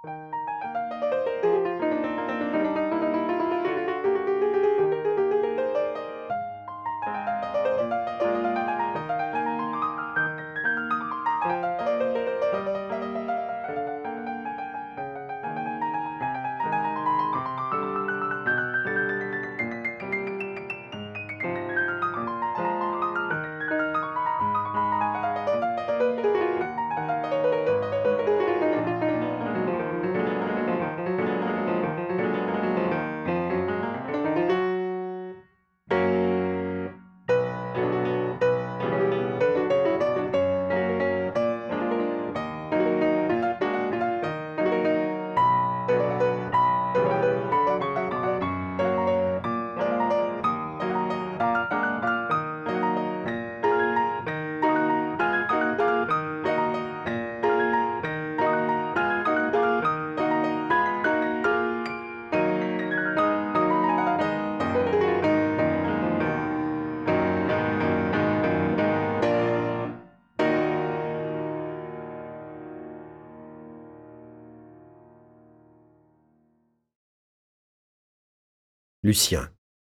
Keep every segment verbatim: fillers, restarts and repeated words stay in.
Lucien.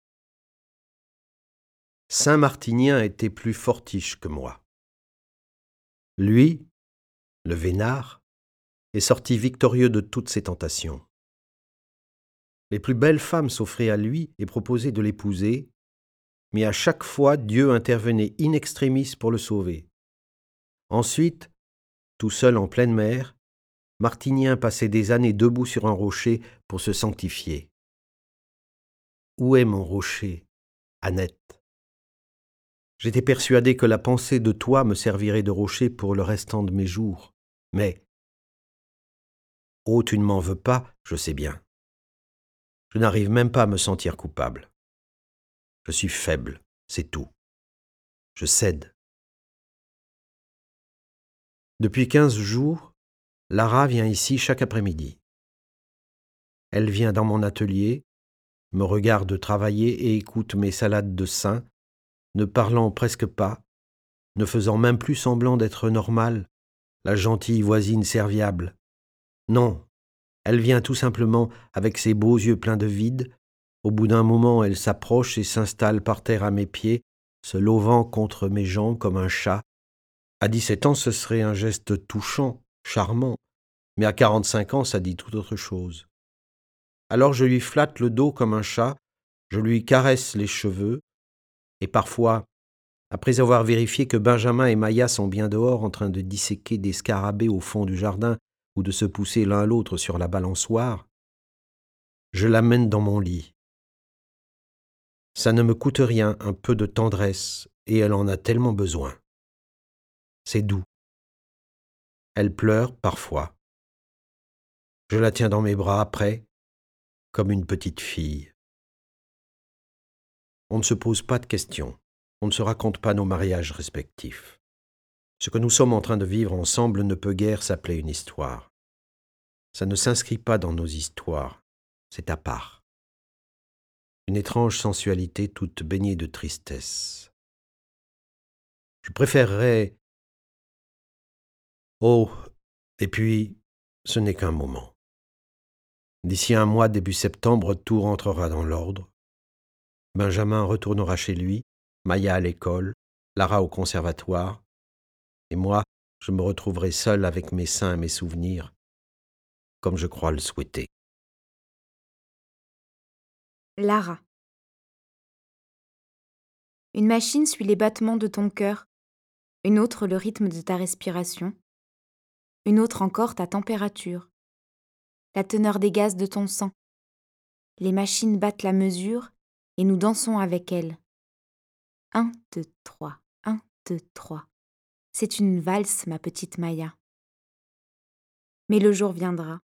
Saint-Martinien était plus fortiche que moi. Lui, le vénard, est sorti victorieux de toutes ses tentations. Les plus belles femmes s'offraient à lui et proposaient de l'épouser, mais à chaque fois Dieu intervenait in extremis pour le sauver. Ensuite, tout seul en pleine mer, Martinien passait des années debout sur un rocher pour se sanctifier. Où est mon rocher, Annette ? J'étais persuadé que la pensée de toi me servirait de rocher pour le restant de mes jours. Mais, oh, tu ne m'en veux pas, je sais bien. Je n'arrive même pas à me sentir coupable. Je suis faible, c'est tout. Je cède. Depuis quinze jours, Lara vient ici chaque après-midi. Elle vient dans mon atelier, me regarde travailler et écoute mes salades de sein, ne parlant presque pas, ne faisant même plus semblant d'être normale, la gentille voisine serviable. Non, elle vient tout simplement avec ses beaux yeux pleins de vide. Au bout d'un moment, elle s'approche et s'installe par terre à mes pieds, se lovant contre mes jambes comme un chat. À dix-sept ans, ce serait un geste touchant, charmant, mais à quarante-cinq ans, ça dit tout autre chose. Alors je lui flatte le dos comme un chat, je lui caresse les cheveux, et parfois, après avoir vérifié que Benjamin et Maya sont bien dehors en train de disséquer des scarabées au fond du jardin ou de se pousser l'un l'autre sur la balançoire, je l'amène dans mon lit. Ça ne me coûte rien, un peu de tendresse, et elle en a tellement besoin. C'est doux. Elle pleure parfois. Je la tiens dans mes bras après, comme une petite fille. On ne se pose pas de questions, on ne se raconte pas nos mariages respectifs. Ce que nous sommes en train de vivre ensemble ne peut guère s'appeler une histoire. Ça ne s'inscrit pas dans nos histoires, c'est à part. Une étrange sensualité toute baignée de tristesse. Je préférerais... Oh, et puis, ce n'est qu'un moment. D'ici un mois, début septembre, tout rentrera dans l'ordre. Benjamin retournera chez lui, Maya à l'école, Lara au conservatoire, et moi, je me retrouverai seul avec mes seins et mes souvenirs, comme je crois le souhaiter. Lara. Une machine suit les battements de ton cœur, une autre le rythme de ta respiration, une autre encore ta température, la teneur des gaz de ton sang. Les machines battent la mesure et nous dansons avec elles. Un, deux, trois, un, deux, trois. C'est une valse, ma petite Maya. Mais le jour viendra.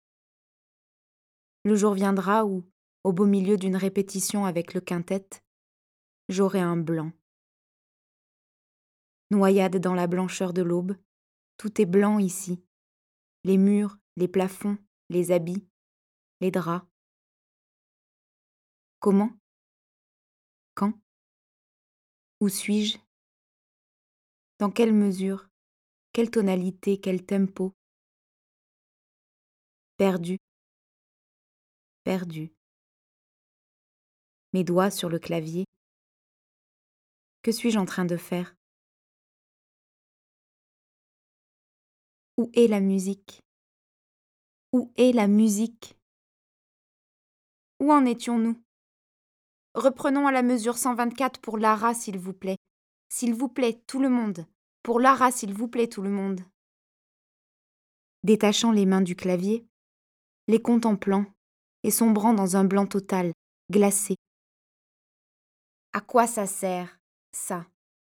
Le jour viendra où, au beau milieu d'une répétition avec le quintet, j'aurai un blanc. Noyade dans la blancheur de l'aube, tout est blanc ici. Les murs, les plafonds, les habits, les draps. Comment ? Quand ? Où suis-je ? Dans quelle mesure ? Quelle tonalité ? Quel tempo ? perdu, perdu. Mes doigts sur le clavier. Que suis-je en train de faire? Où est la musique? Où est la musique? Où en étions-nous? Reprenons à la mesure cent vingt-quatre pour Lara, s'il vous plaît. S'il vous plaît, tout le monde. Pour Lara, s'il vous plaît, tout le monde. Détachant les mains du clavier, les contemplant et sombrant dans un blanc total, glacé. À quoi ça sert, ça?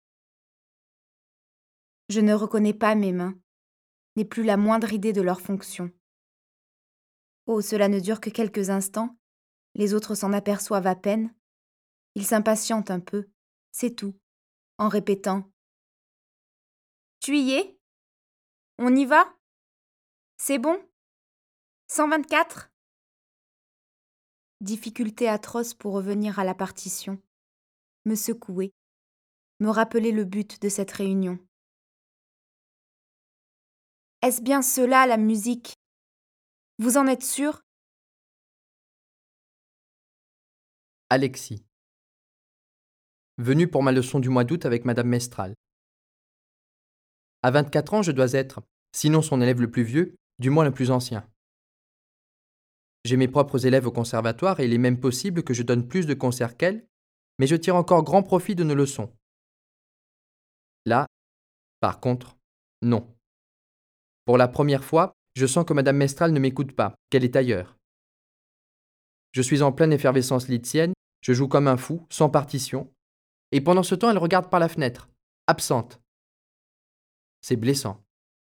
Je ne reconnais pas mes mains, n'ai plus la moindre idée de leur fonction. Oh, cela ne dure que quelques instants, les autres s'en aperçoivent à peine. Ils s'impatientent un peu, c'est tout, en répétant « Tu y es? On y va? C'est bon? cent vingt-quatre » Difficulté atroce pour revenir à la partition, me secouer, me rappeler le but de cette réunion. Est-ce bien cela la musique? Vous en êtes sûr? Alexis. Venu pour ma leçon du mois d'août avec Madame Mestral. À vingt-quatre ans, je dois être, sinon son élève le plus vieux, du moins le plus ancien. J'ai mes propres élèves au conservatoire et il est même possible que je donne plus de concerts qu'elle, mais je tire encore grand profit de nos leçons. Là, par contre, non. Pour la première fois, je sens que Madame Mestral ne m'écoute pas, qu'elle est ailleurs. Je suis en pleine effervescence litzienne, je joue comme un fou, sans partition, et pendant ce temps, elle regarde par la fenêtre, absente. C'est blessant.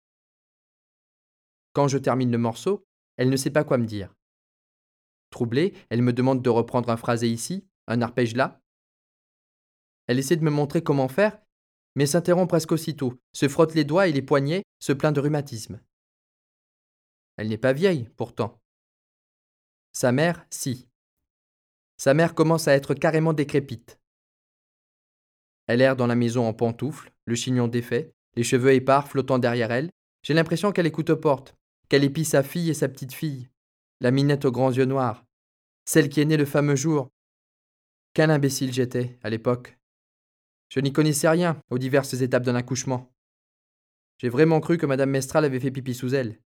Quand je termine le morceau, elle ne sait pas quoi me dire. Troublée, elle me demande de reprendre un phrasé ici, un arpège là. Elle essaie de me montrer comment faire, mais s'interrompt presque aussitôt, se frotte les doigts et les poignets, se plaint de rhumatisme. Elle n'est pas vieille, pourtant. Sa mère, si. Sa mère commence à être carrément décrépite. Elle erre dans la maison en pantoufles, le chignon défait, les cheveux épars flottant derrière elle. J'ai l'impression qu'elle écoute aux portes, qu'elle épie sa fille et sa petite-fille, la minette aux grands yeux noirs, celle qui est née le fameux jour. Quel imbécile j'étais, à l'époque. Je n'y connaissais rien aux diverses étapes d'un accouchement. J'ai vraiment cru que Madame Mestral avait fait pipi sous elle.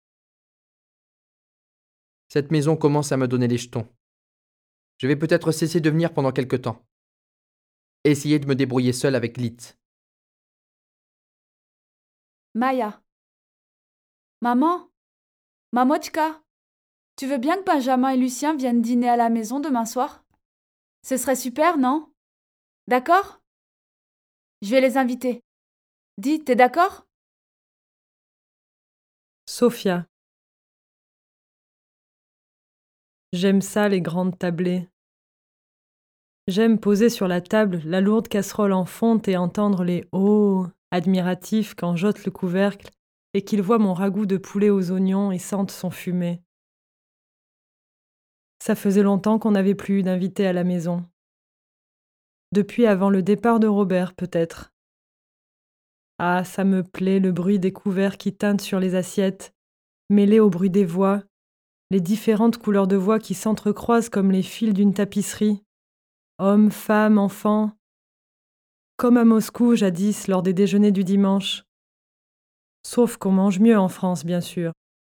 Cette maison commence à me donner les jetons. Je vais peut-être cesser de venir pendant quelque temps. Essayer de me débrouiller seule avec Litz. Maya. Maman? Mamochka? Tu veux bien que Benjamin et Lucien viennent dîner à la maison demain soir? Ce serait super, non? D'accord? Je vais les inviter. Dis, t'es d'accord? Sophia. J'aime ça, les grandes tablées. J'aime poser sur la table la lourde casserole en fonte et entendre les « oh » admiratifs quand j'ôte le couvercle et qu'ils voient mon ragoût de poulet aux oignons et sentent son fumet. Ça faisait longtemps qu'on n'avait plus eu d'invités à la maison. Depuis avant le départ de Robert, peut-être. Ah, ça me plaît, le bruit des couverts qui teintent sur les assiettes, mêlé au bruit des voix, les différentes couleurs de voix qui s'entrecroisent comme les fils d'une tapisserie. Hommes, femmes, enfants. Comme à Moscou, jadis, lors des déjeuners du dimanche. Sauf qu'on mange mieux en France, bien sûr.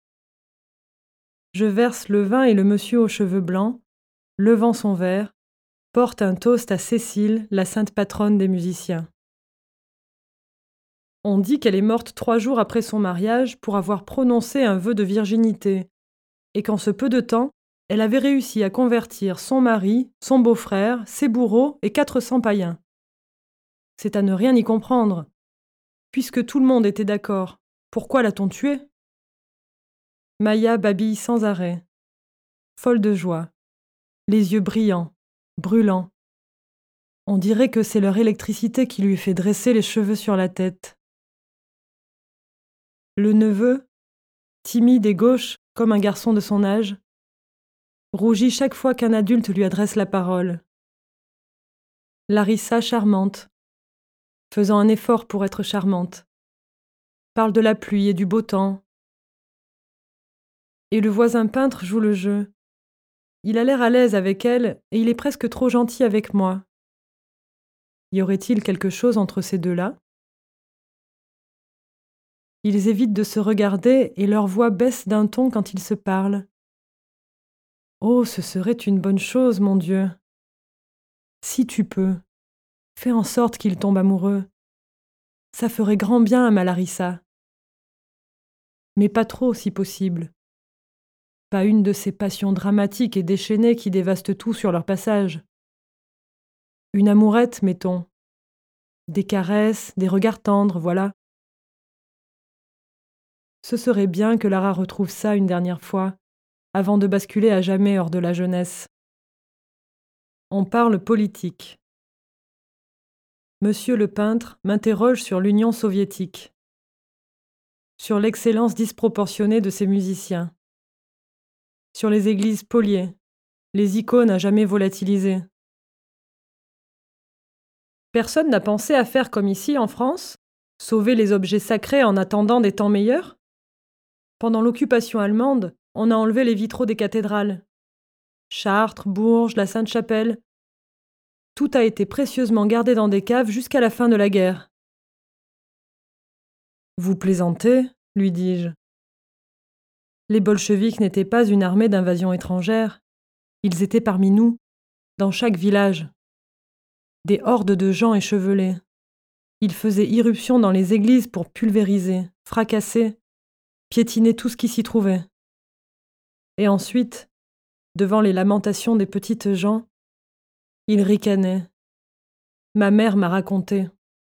Je verse le vin et le monsieur aux cheveux blancs, levant son verre, porte un toast à Cécile, la sainte patronne des musiciens. On dit qu'elle est morte trois jours après son mariage pour avoir prononcé un vœu de virginité, et qu'en ce peu de temps, elle avait réussi à convertir son mari, son beau-frère, ses bourreaux et quatre cents païens. C'est à ne rien y comprendre. Puisque tout le monde était d'accord, pourquoi l'a-t-on tuée? Maya babille sans arrêt, folle de joie, les yeux brillants, brûlants. On dirait que c'est leur électricité qui lui fait dresser les cheveux sur la tête. Le neveu, timide et gauche comme un garçon de son âge, rougit chaque fois qu'un adulte lui adresse la parole. Larissa, charmante, faisant un effort pour être charmante, parle de la pluie et du beau temps. Et le voisin peintre joue le jeu. Il a l'air à l'aise avec elle et il est presque trop gentil avec moi. Y aurait-il quelque chose entre ces deux-là ? Ils évitent de se regarder et leur voix baisse d'un ton quand ils se parlent. Oh, ce serait une bonne chose, mon Dieu. Si tu peux, fais en sorte qu'ils tombent amoureux. Ça ferait grand bien à ma Larissa. Mais pas trop, si possible. Pas une de ces passions dramatiques et déchaînées qui dévastent tout sur leur passage. Une amourette, mettons. Des caresses, des regards tendres, voilà. Ce serait bien que Lara retrouve ça une dernière fois, avant de basculer à jamais hors de la jeunesse. On parle politique. Monsieur le peintre m'interroge sur l'Union soviétique, sur l'excellence disproportionnée de ses musiciens, sur les églises spoliées, les icônes à jamais volatilisées. Personne n'a pensé à faire comme ici en France, sauver les objets sacrés en attendant des temps meilleurs ? Pendant l'occupation allemande, on a enlevé les vitraux des cathédrales. Chartres, Bourges, la Sainte-Chapelle. Tout a été précieusement gardé dans des caves jusqu'à la fin de la guerre. Vous plaisantez, lui dis-je. Les bolcheviks n'étaient pas une armée d'invasion étrangère. Ils étaient parmi nous, dans chaque village. Des hordes de gens échevelés. Ils faisaient irruption dans les églises pour pulvériser, fracasser, piétiner tout ce qui s'y trouvait. Et ensuite, devant les lamentations des petites gens, ils ricanaient. Ma mère m'a raconté.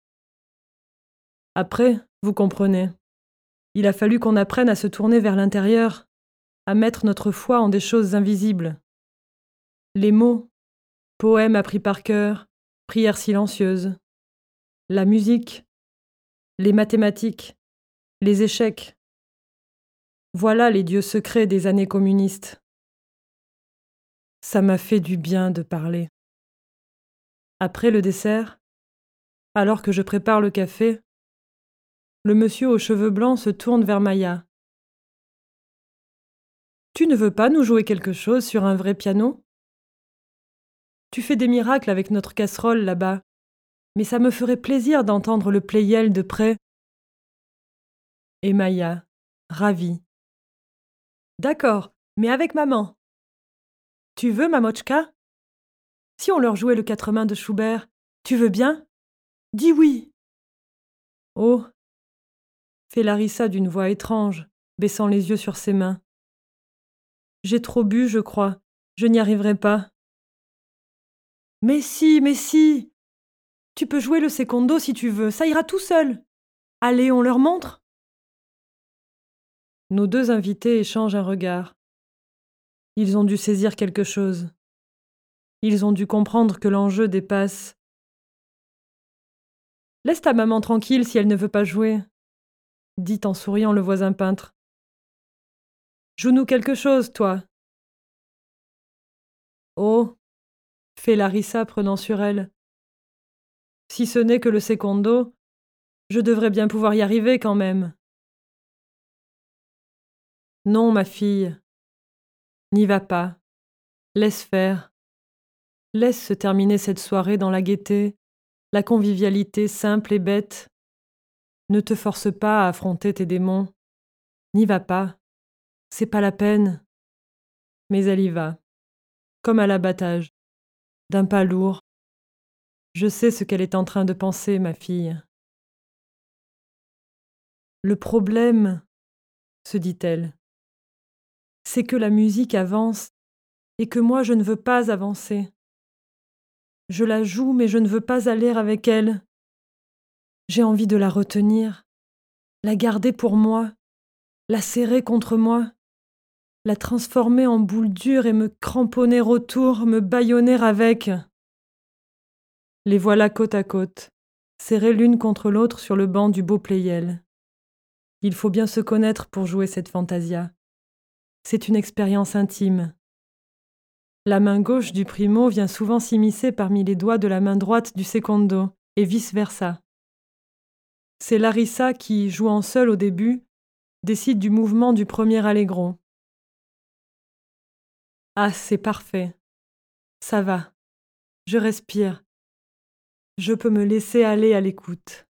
Après, vous comprenez, il a fallu qu'on apprenne à se tourner vers l'intérieur, à mettre notre foi en des choses invisibles. Les mots, poèmes appris par cœur, prières silencieuses, la musique, les mathématiques, les échecs. Voilà les dieux secrets des années communistes. Ça m'a fait du bien de parler. Après le dessert, alors que je prépare le café, le monsieur aux cheveux blancs se tourne vers Maya. « Tu ne veux pas nous jouer quelque chose sur un vrai piano ? Tu fais des miracles avec notre casserole là-bas, mais ça me ferait plaisir d'entendre le Pleyel de près. » Et Maya, ravie. « D'accord, mais avec maman. Tu veux, Mamochka ? Si on leur jouait le quatre mains de Schubert, tu veux bien ? Dis oui. » Oh, fait Larissa d'une voix étrange, baissant les yeux sur ses mains. J'ai trop bu, je crois. Je n'y arriverai pas. Mais si, mais si. Tu peux jouer le secondo si tu veux, ça ira tout seul. Allez, on leur montre ? Nos deux invités échangent un regard. Ils ont dû saisir quelque chose. Ils ont dû comprendre que l'enjeu dépasse. « Laisse ta maman tranquille si elle ne veut pas jouer, » dit en souriant le voisin peintre. « Joue-nous quelque chose, toi. » Oh, fait Larissa prenant sur elle. Si ce n'est que le secondo, je devrais bien pouvoir y arriver quand même. Non, ma fille, n'y va pas. Laisse faire. Laisse se terminer cette soirée dans la gaieté, la convivialité simple et bête. Ne te force pas à affronter tes démons. N'y va pas. C'est pas la peine. Mais elle y va, comme à l'abattage, d'un pas lourd. Je sais ce qu'elle est en train de penser, ma fille. Le problème, se dit-elle, c'est que la musique avance et que moi je ne veux pas avancer. Je la joue, mais je ne veux pas aller avec elle. J'ai envie de la retenir, la garder pour moi, la serrer contre moi, la transformer en boule dure et me cramponner autour, me bâillonner avec. Les voilà côte à côte, serrées l'une contre l'autre sur le banc du beau Pleyel. Il faut bien se connaître pour jouer cette fantasia. C'est une expérience intime. La main gauche du primo vient souvent s'immiscer parmi les doigts de la main droite du secondo, et vice-versa. C'est Larissa qui, jouant seule au début, décide du mouvement du premier allegro. Ah, c'est parfait. Ça va. Je respire. Je peux me laisser aller à l'écoute.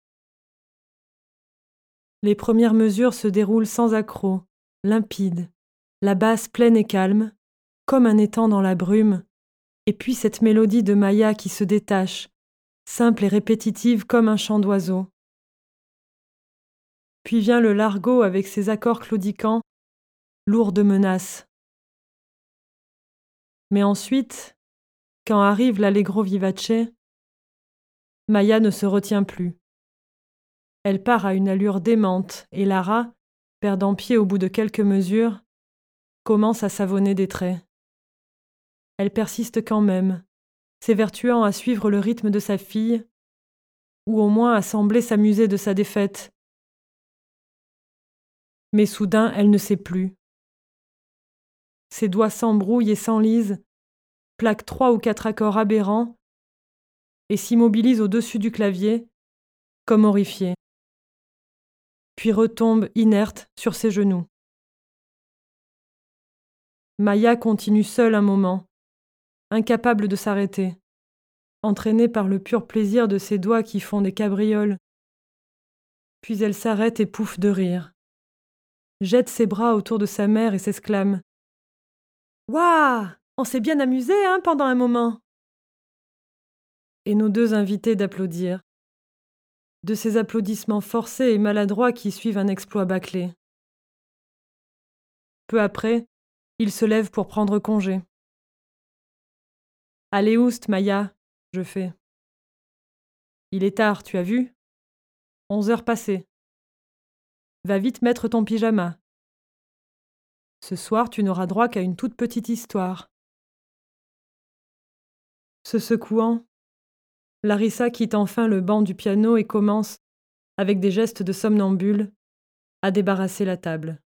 Les premières mesures se déroulent sans accroc, limpides, la basse pleine et calme, comme un étang dans la brume, et puis cette mélodie de Maya qui se détache, simple et répétitive comme un chant d'oiseau. Puis vient le largo avec ses accords claudiquants, lourds de menaces. Mais ensuite, quand arrive l'allegro vivace, Maya ne se retient plus. Elle part à une allure démente et Lara, perdant pied au bout de quelques mesures, commence à savonner des traits. Elle persiste quand même, s'évertuant à suivre le rythme de sa fille, ou au moins à sembler s'amuser de sa défaite. Mais soudain, elle ne sait plus. Ses doigts s'embrouillent et s'enlisent, plaquent trois ou quatre accords aberrants et s'immobilisent au-dessus du clavier, comme horrifiée. Puis retombe inerte sur ses genoux. Maya continue seule un moment, incapable de s'arrêter, entraînée par le pur plaisir de ses doigts qui font des cabrioles. Puis elle s'arrête et pouffe de rire, jette ses bras autour de sa mère et s'exclame « Waouh, on s'est bien amusé, hein, pendant un moment !» Et nos deux invités d'applaudir, de ces applaudissements forcés et maladroits qui suivent un exploit bâclé. Peu après, il se lève pour prendre congé. « Allez oust, Maya !» je fais. « Il est tard, tu as vu ? Onze heures passées. Va vite mettre ton pyjama. Ce soir, tu n'auras droit qu'à une toute petite histoire. » Se secouant, Larissa quitte enfin le banc du piano et commence, avec des gestes de somnambule, à débarrasser la table.